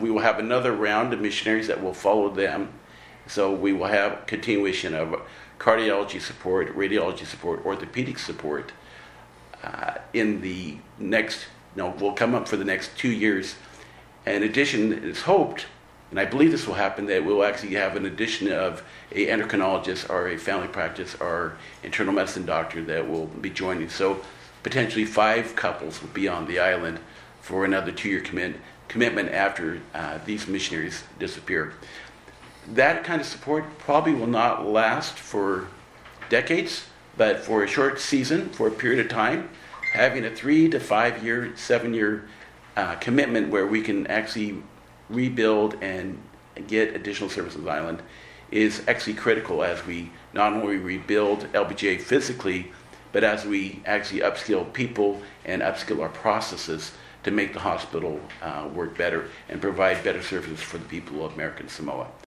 We will have another round of missionaries that will follow them. So we will have continuation of cardiology support, radiology support, orthopedic support in the next, will come up for the next 2 years. In addition, it's hoped, and I believe this will happen, that we'll actually have an addition of a endocrinologist or a family practice or internal medicine doctor that will be joining. So potentially 5 couples will be on the island for another 2-year commitment after these missionaries disappear. That kind of support probably will not last for decades, but for a short season, for a period of time, having a 3 to 5 year, 7-year commitment where we can actually rebuild and get additional services on the island is actually critical as we not only rebuild LBJ physically, but as we actually upskill people and upskill our processes to make the hospital work better and provide better services for the people of American Samoa.